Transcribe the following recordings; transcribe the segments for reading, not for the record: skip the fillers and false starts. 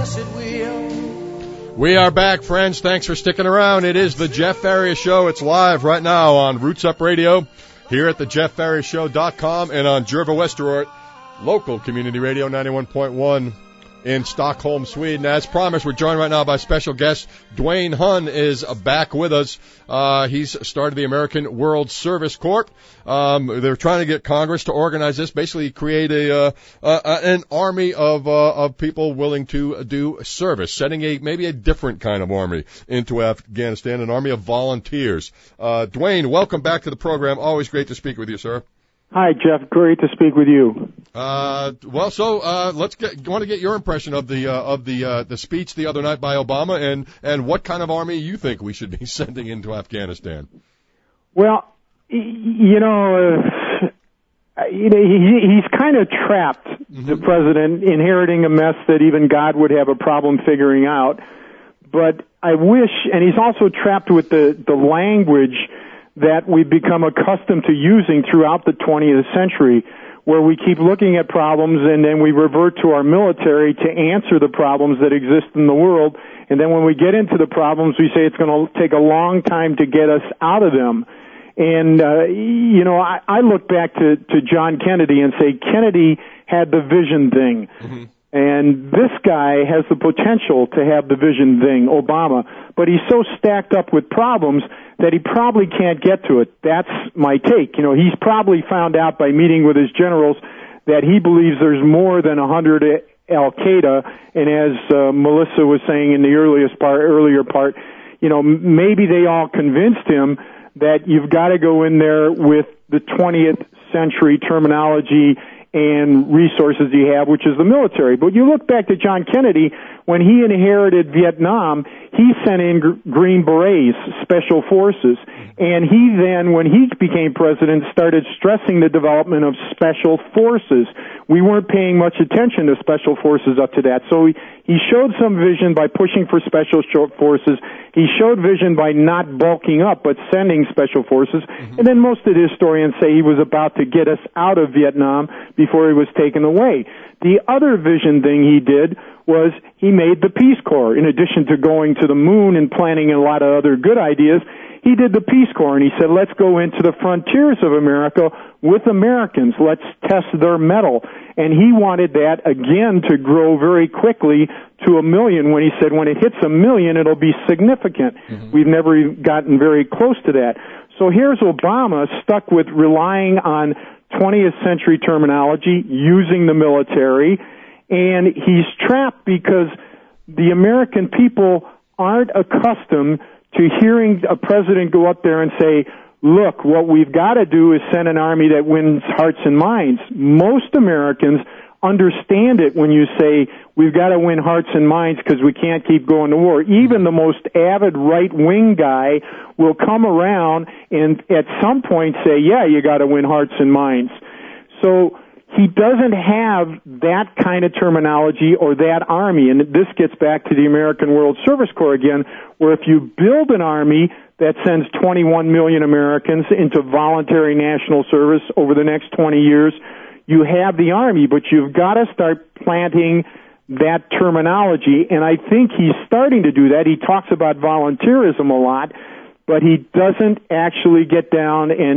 blessed wheel. We are back, friends. Thanks for sticking around. It is the Jeff Faria Show. It's live right now on Roots Up Radio, here at the JeffFariaShow.com, and on Jerva Westerort, local community radio 91.1 in Stockholm, Sweden. As promised, we're joined right now by special guest Dwayne Hunn is back with us. He's started the American World Service Corps. They're trying to get Congress to organize this, basically create an army of people willing to do service, setting maybe a different kind of army into Afghanistan, an army of volunteers. Dwayne, welcome back to the program. Always great to speak with you, sir. Hi, Jeff. Great to speak with you. Want to get your impression of the speech the other night by Obama, and what kind of army you think we should be sending into Afghanistan. Well, he's kind of trapped, the president, inheriting a mess that even God would have a problem figuring out. But I wish, and he's also trapped with the language that we've become accustomed to using throughout the 20th century, where we keep looking at problems and then we revert to our military to answer the problems that exist in the world. And then when we get into the problems, we say it's going to take a long time to get us out of them. And, I look back to John Kennedy and say Kennedy had the vision thing. Mm-hmm. And this guy has the potential to have the vision thing, Obama, but he's so stacked up with problems that he probably can't get to it. That's my take. He's probably found out by meeting with his generals that he believes there's more than 100 Al-Qaeda, and as Melissa was saying in the earlier part, maybe they all convinced him that you've got to go in there with the 20th century terminology and resources you have, which is the military. But you look back to John Kennedy, when he inherited Vietnam, he sent in Green Berets, special forces, and he then, when he became president, started stressing the development of special forces. We weren't paying much attention to special forces up to that. So he showed some vision by pushing for special forces. He showed vision by not bulking up, but sending special forces. Mm-hmm. And then most of the historians say he was about to get us out of Vietnam before he was taken away. The other vision thing he did was he made the Peace Corps. In addition to going to the moon and planning a lot of other good ideas, he did the Peace Corps, and he said, let's go into the frontiers of America with Americans. Let's test their mettle. And he wanted that, again, to grow very quickly to 1 million, when he said when it hits 1 million, it'll be significant. Mm-hmm. We've never gotten very close to that. So here's Obama stuck with relying on 20th century terminology, using the military, and he's trapped because the American people aren't accustomed to hearing a president go up there and say, look, what we've got to do is send an army that wins hearts and minds. Most Americans understand it when you say we've got to win hearts and minds because we can't keep going to war. Even the most avid right-wing guy will come around and at some point say, yeah, you got to win hearts and minds. So he doesn't have that kind of terminology or that army, and this gets back to the American World Service Corps again, where if you build an army that sends 21 million Americans into voluntary national service over the next 20 years, you have the army, but you've got to start planting that terminology, and I think he's starting to do that. He talks about volunteerism a lot, but he doesn't actually get down, and,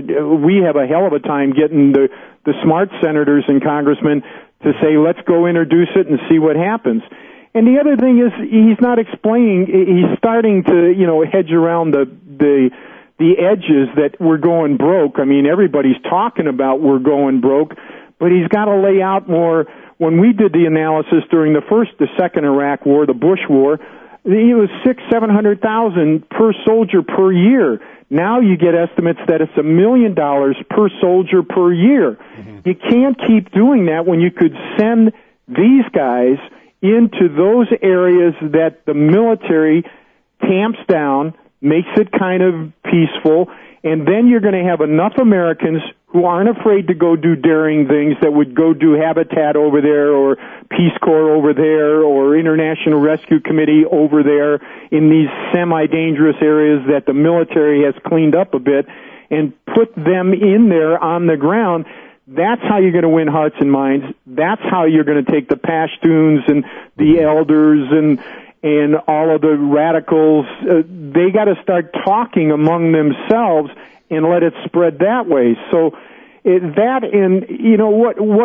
we have a hell of a time getting the smart senators and congressmen to say, let's go introduce it and see what happens. And the other thing is, he's not explaining, he's starting to, hedge around the edges that we're going broke. I mean, everybody's talking about we're going broke, but he's got to lay out more. When we did the analysis during the second Iraq War, the Bush War, it was 600,000-700,000 per soldier per year. Now you get estimates that it's $1 million per soldier per year. Mm-hmm. You can't keep doing that when you could send these guys into those areas that the military tamps down, makes it kind of peaceful, and then you're going to have enough Americans who aren't afraid to go do daring things, that would go do Habitat over there or Peace Corps over there or International Rescue Committee over there in these semi-dangerous areas that the military has cleaned up a bit, and put them in there on the ground. That's how you're going to win hearts and minds. That's how you're going to take the Pashtuns and the elders and all of the radicals. They got to start talking among themselves and let it spread that way. So that, and you know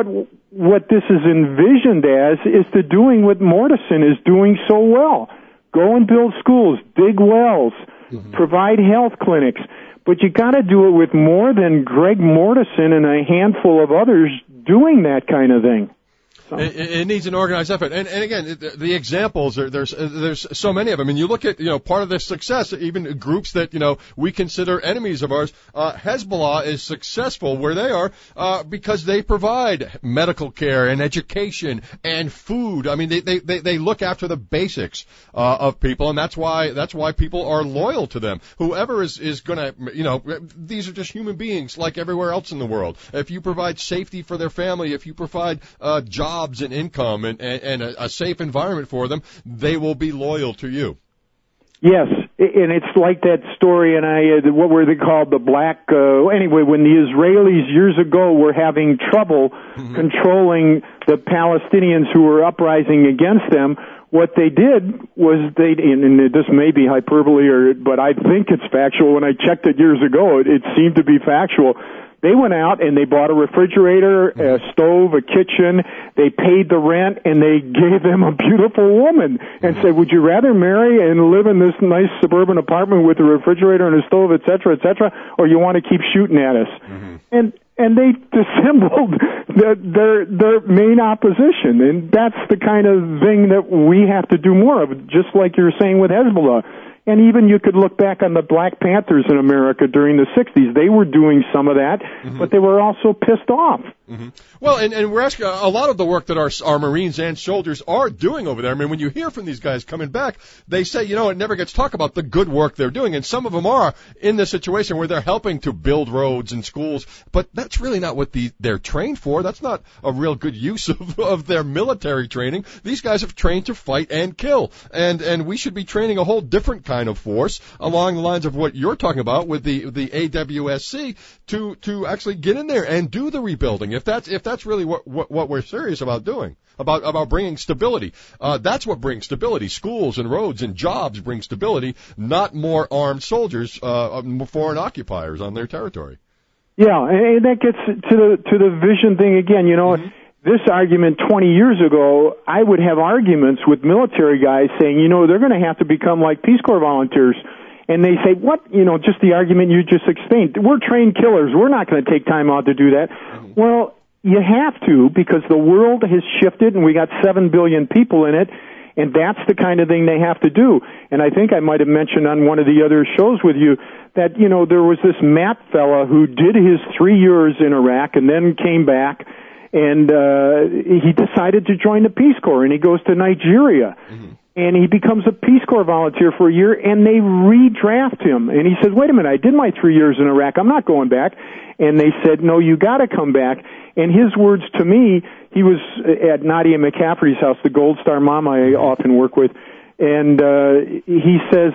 what this is envisioned as is to doing what Mortison is doing so well. Go and build schools, dig wells, provide health clinics. But you got to do it with more than Greg Mortison and a handful of others doing that kind of thing. It needs an organized effort, and again, the examples there's so many of them. And you look at part of their success, even groups that we consider enemies of ours. Hezbollah is successful where they are because they provide medical care and education and food. I mean, they look after the basics of people, and that's why people are loyal to them. Whoever is going to these are just human beings like everywhere else in the world. If you provide safety for their family, if you provide jobs and income and a safe environment for them, they will be loyal to you. Yes, and it's like that story, and what were they called? The black, anyway, when the Israelis years ago were having trouble controlling the Palestinians who were uprising against them, what they did was and this may be hyperbole, but I think it's factual. When I checked it years ago, it seemed to be factual. They went out and they bought a refrigerator, a stove, a kitchen. They paid the rent, and they gave them a beautiful woman and said, "Would you rather marry and live in this nice suburban apartment with a refrigerator and a stove, et cetera, or you want to keep shooting at us?" And they dissembled their main opposition, and that's the kind of thing that we have to do more of, just like you're saying with Hezbollah. And even you could look back on the Black Panthers in America during the 60s. They were doing some of that, but they were also pissed off. Well, and we're asking a lot of the work that our Marines and soldiers are doing over there. I mean, when you hear from these guys coming back, they say, it never gets talked about the good work they're doing. And some of them are in the situation where they're helping to build roads and schools. But that's really not what they're trained for. That's not a real good use of their military training. These guys have trained to fight and kill. And we should be training a whole different kind of force along the lines of what you're talking about with the AWSC to actually get in there and do the rebuilding. If that's really what we're serious about doing, about bringing stability, that's what brings stability. Schools and roads and jobs bring stability, not more armed soldiers, foreign occupiers on their territory. Yeah, and that gets to the vision thing again. This argument 20 years ago, I would have arguments with military guys saying, they're going to have to become like Peace Corps volunteers. And they say, what? Just the argument you just explained. We're trained killers. We're not going to take time out to do that. Well, you have to, because the world has shifted and we got 7 billion people in it, and that's the kind of thing they have to do. And I think I might have mentioned on one of the other shows with you that, there was this Matt fella who did his 3 years in Iraq and then came back, and he decided to join the Peace Corps, and he goes to Nigeria. And he becomes a Peace Corps volunteer for a year, and they redraft him. And he says, wait a minute, I did my 3 years in Iraq. I'm not going back. And they said, no, you got to come back. And his words to me, he was at Nadia McCaffrey's house, the Gold Star mom I often work with, and he says,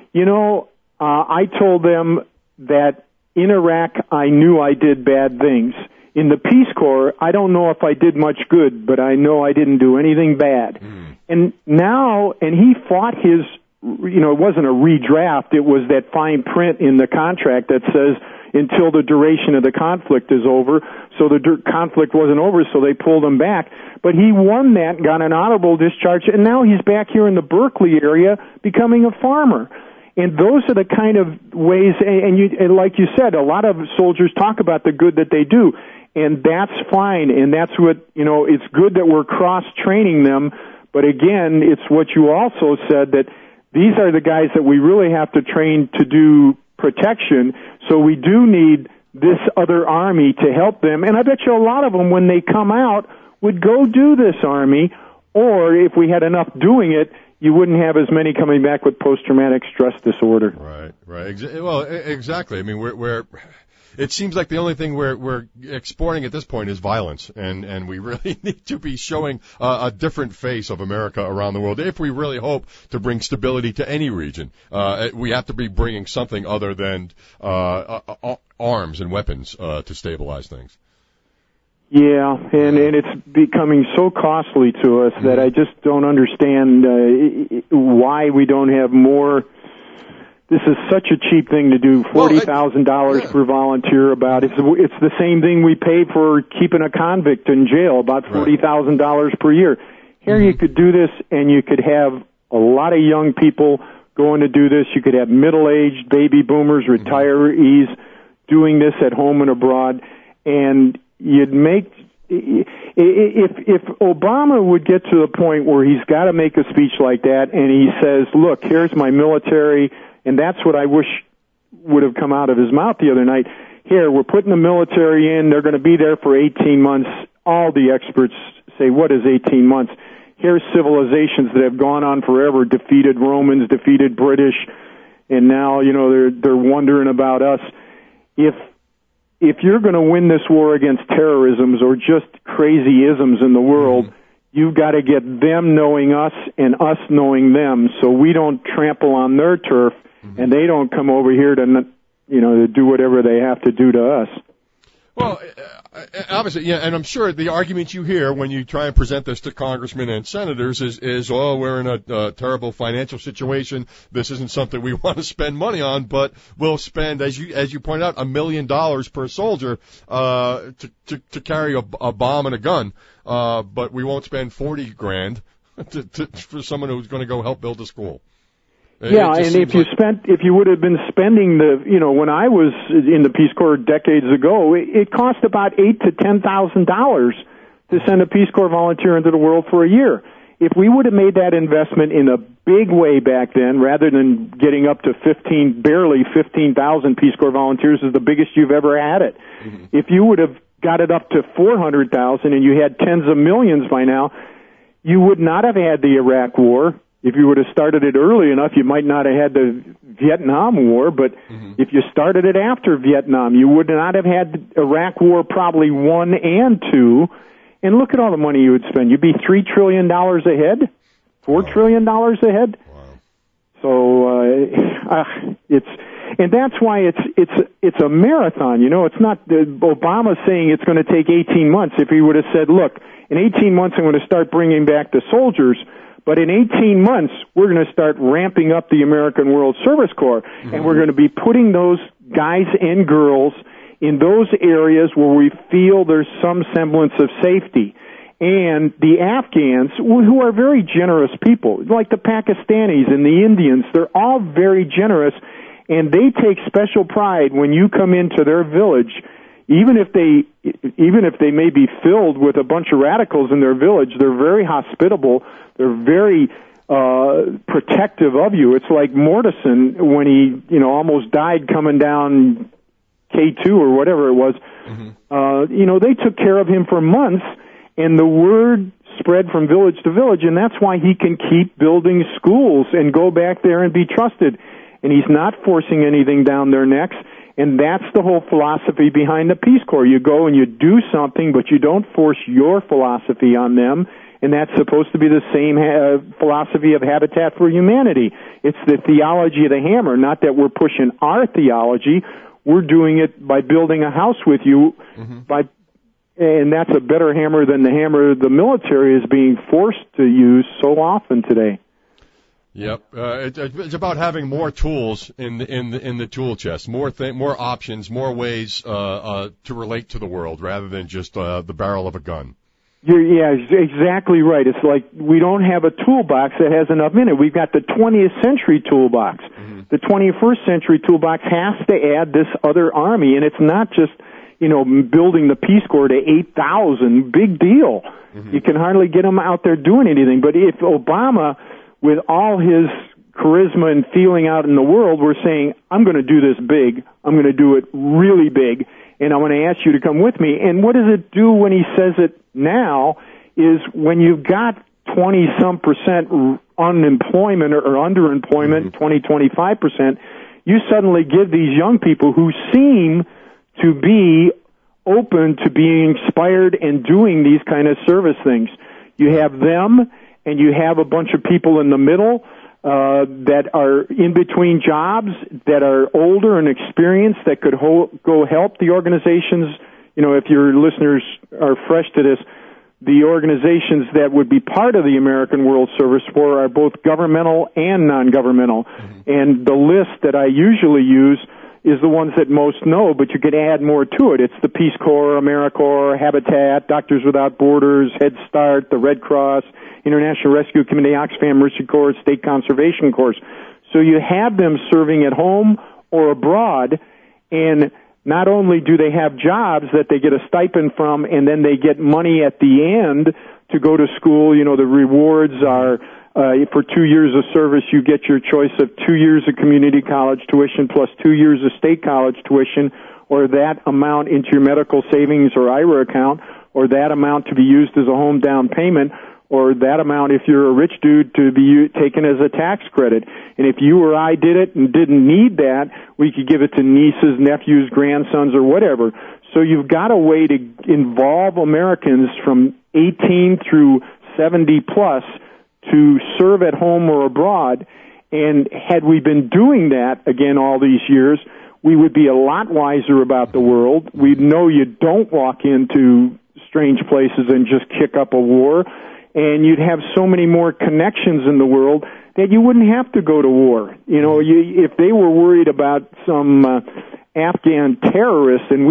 I told them that in Iraq I knew I did bad things. In the Peace Corps, I don't know if I did much good, but I know I didn't do anything bad. And now, and he fought his, it wasn't a redraft, it was that fine print in the contract that says until the duration of the conflict is over. So the conflict wasn't over, so they pulled him back. But he won that, got an honorable discharge, and now he's back here in the Berkeley area becoming a farmer. And those are the kind of ways, and like you said, a lot of soldiers talk about the good that they do. And that's fine, and that's what, it's good that we're cross-training them. But again, it's what you also said, that these are the guys that we really have to train to do protection. So we do need this other army to help them. And I bet you a lot of them, when they come out, would go do this army. Or if we had enough doing it, you wouldn't have as many coming back with post-traumatic stress disorder. Right. Well, exactly. I mean, it seems like the only thing we're exporting at this point is violence, and we really need to be showing a different face of America around the world. If we really hope to bring stability to any region, we have to be bringing something other than arms and weapons to stabilize things. Yeah, and it's becoming so costly to us that I just don't understand why we don't have more. This is such a cheap thing to do, $40,000 per volunteer. It's the same thing we pay for keeping a convict in jail, about $40,000 per year. Here you could do this, and you could have a lot of young people going to do this. You could have middle-aged baby boomers, retirees doing this at home and abroad, and you'd make, if Obama would get to the point where he's got to make a speech like that, and he says, look, here's my military, and that's what I wish would have come out of his mouth the other night. Here, we're putting the military in, they're going to be there for 18 months. All the experts say, what is 18 months? Here's civilizations that have gone on forever, defeated Romans, defeated British, and now, they're wondering about us. If you're going to win this war against terrorisms or just crazy isms in the world, you've got to get them knowing us and us knowing them, so we don't trample on their turf and they don't come over here to do whatever they have to do to us. Well, obviously, yeah, and I'm sure the argument you hear when you try and present this to congressmen and senators is, we're in a terrible financial situation. This isn't something we want to spend money on, but we'll spend, as you pointed out, $1 million per soldier to carry a bomb and a gun, but we won't spend $40,000 for someone who's going to go help build a school. Yeah, and if you would have been spending when I was in the Peace Corps decades ago, it cost about $8,000 to $10,000 to send a Peace Corps volunteer into the world for a year. If we would have made that investment in a big way back then, rather than getting up to barely 15,000 Peace Corps volunteers is the biggest you've ever had it. If you would have got it up to 400,000 and you had tens of millions by now, you would not have had the Iraq War. If you would have started it early enough, you might not have had the Vietnam War, but if you started it after Vietnam, you would not have had Iraq War probably 1 and 2, and look at all the money you would spend. You'd be $3 trillion ahead, $4 trillion ahead. Wow. So, and that's why it's a marathon, it's not Obama saying it's going to take 18 months. If he would have said, look, in 18 months I'm going to start bringing back the soldiers, but in 18 months, we're going to start ramping up the American World Service Corps, and we're going to be putting those guys and girls in those areas where we feel there's some semblance of safety. And the Afghans, who are very generous people, like the Pakistanis and the Indians, they're all very generous, and they take special pride when you come into their village. Even if they may be filled with a bunch of radicals in their village, they're very hospitable. They're very protective of you. It's like Mortison when he, almost died coming down K2 or whatever it was. They took care of him for months, and the word spread from village to village, and that's why he can keep building schools and go back there and be trusted. And he's not forcing anything down their necks. And that's the whole philosophy behind the Peace Corps. You go and you do something, but you don't force your philosophy on them. And that's supposed to be the same philosophy of Habitat for Humanity. It's the theology of the hammer, not that we're pushing our theology. We're doing it by building a house with you, and that's a better hammer than the hammer the military is being forced to use so often today. Yep, it's about having more tools in the tool chest, more options, more ways to relate to the world rather than just the barrel of a gun. Yeah, exactly right. It's like we don't have a toolbox that has enough in it. We've got the 20th century toolbox. The 21st century toolbox has to add this other army, and it's not just building the Peace Corps to 8,000. Big deal. You can hardly get them out there doing anything. But if Obama, with all his charisma and feeling out in the world, we're saying, I'm going to do this big. I'm going to do it really big, and I want to ask you to come with me. And what does it do when he says it now is when you've got 20-some% unemployment or underemployment, 20-25%, you suddenly give these young people who seem to be open to being inspired and doing these kind of service things. You have them, and you have a bunch of people in the middle that are in between jobs, that are older and experienced, that could go help the organizations, if your listeners are fresh to this, the organizations that would be part of the American World Service Corps are both governmental and non-governmental. Mm-hmm. And the list that I usually use is the ones that most know, but you could add more to it. It's the Peace Corps, AmeriCorps, Habitat, Doctors Without Borders, Head Start, the Red Cross, International Rescue Committee, Oxfam Mercy Corps, State Conservation Corps. So you have them serving at home or abroad, and not only do they have jobs that they get a stipend from, and then they get money at the end to go to school. The rewards are for 2 years of service, you get your choice of 2 years of community college tuition plus 2 years of state college tuition, or that amount into your medical savings or IRA account, or that amount to be used as a home down payment, or that amount, if you're a rich dude, to be taken as a tax credit. And if you or I did it and didn't need that, we could give it to nieces, nephews, grandsons, or whatever. So you've got a way to involve Americans from 18 through 70 plus to serve at home or abroad. And had we been doing that, again, all these years, we would be a lot wiser about the world. We'd know you don't walk into strange places and just kick up a war. And you'd have so many more connections in the world that you wouldn't have to go to war. If they were worried about some Afghan terrorists, and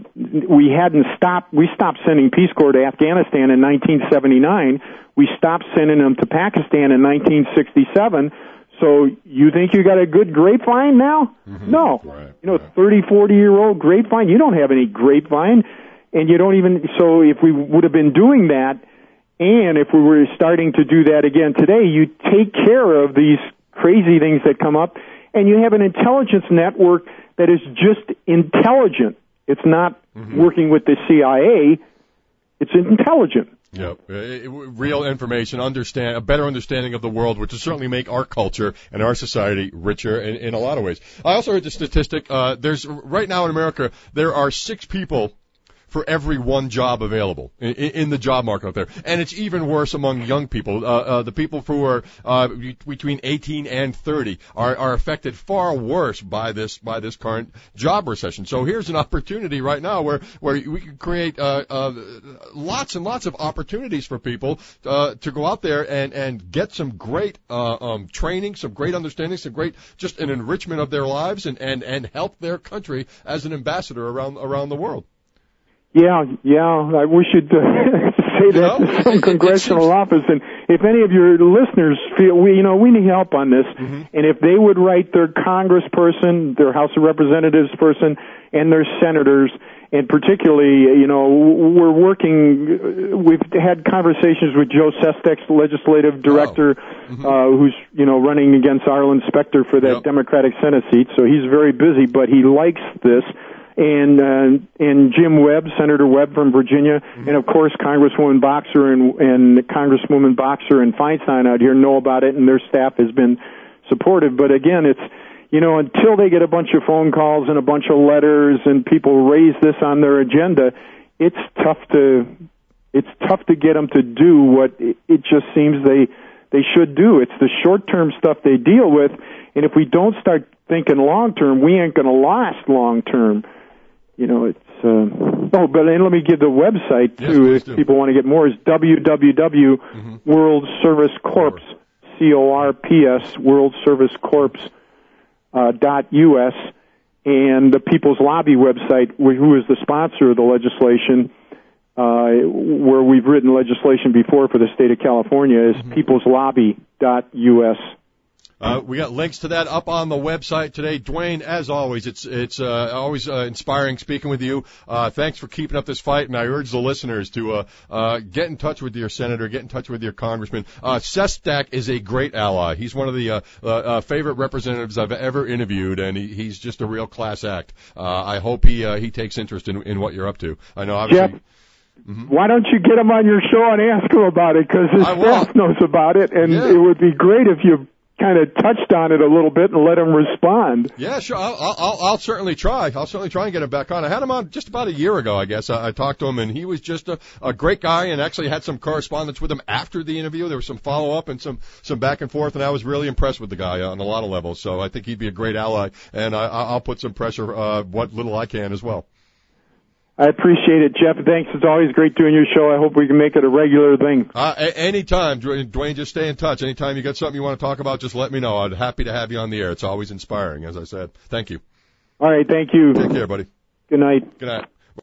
we stopped sending Peace Corps to Afghanistan in 1979. We stopped sending them to Pakistan in 1967. So you think you got a good grapevine now? Mm-hmm. No. Right. 30, 40-year-old grapevine, you don't have any grapevine, and you don't even. So if we would have been doing that, and if we were starting to do that again today, you take care of these crazy things that come up, and you have an intelligence network that is just intelligent. It's not working with the CIA. It's intelligent. Yep. Real information, a better understanding of the world, which will certainly make our culture and our society richer in a lot of ways. I also heard the statistic, there's right now in America, there are 6 people for every one job available in the job market out there. And it's even worse among young people. The people who are between 18 and 30 are affected far worse by this current job recession. So here's an opportunity right now where we can create lots and lots of opportunities for people to go out there and get some great training, some great understanding, some great just an enrichment of their lives and help their country as an ambassador around the world. Yeah, I wish you'd say that to some congressional office. And if any of your listeners feel, we need help on this, and if they would write their congressperson, their House of Representatives person, and their senators, and particularly, we're working, we've had conversations with Joe Sestak, legislative director, who's, running against Arlen Specter for that Democratic Senate seat, so he's very busy, but he likes this. And Jim Webb, Senator Webb from Virginia, and of course Congresswoman Boxer and Congresswoman Boxer and Feinstein out here know about it, and their staff has been supportive. But again, it's until they get a bunch of phone calls and a bunch of letters and people raise this on their agenda, it's tough to get them to do what it just seems they should do. It's the short-term stuff they deal with, and if we don't start thinking long-term, we ain't going to last long-term. But let me give the website too. Yes, if people want to get more, is www.worldservicecorps, CORPS, worldservicecorps.us, and the People's Lobby website, who is the sponsor of the legislation, where we've written legislation before for the state of California, is peopleslobby.us. We got links to that up on the website today. Dwayne, as always, it's always inspiring speaking with you. Thanks for keeping up this fight, and I urge the listeners to get in touch with your senator, get in touch with your congressman. Sestak is a great ally. He's one of the favorite representatives I've ever interviewed, and he's just a real class act. I hope he takes interest in what you're up to. I know, obviously. Jeff, why don't you get him on your show and ask him about it, because his staff knows about it, and it would be great if you kind of touched on it a little bit and let him respond. Yeah, sure. I'll certainly try. I'll certainly try and get him back on. I had him on just about a year ago, I guess. I talked to him, and he was just a great guy, and actually had some correspondence with him after the interview. There was some follow-up and some back and forth, and I was really impressed with the guy on a lot of levels. So I think he'd be a great ally, and I'll put some pressure, what little I can as well. I appreciate it, Jeff. Thanks. It's always great doing your show. I hope we can make it a regular thing. Anytime, Dwayne, just stay in touch. Anytime you got something you want to talk about, just let me know. I'm happy to have you on the air. It's always inspiring, as I said. Thank you. All right, thank you. Take care, buddy. Good night. Good night.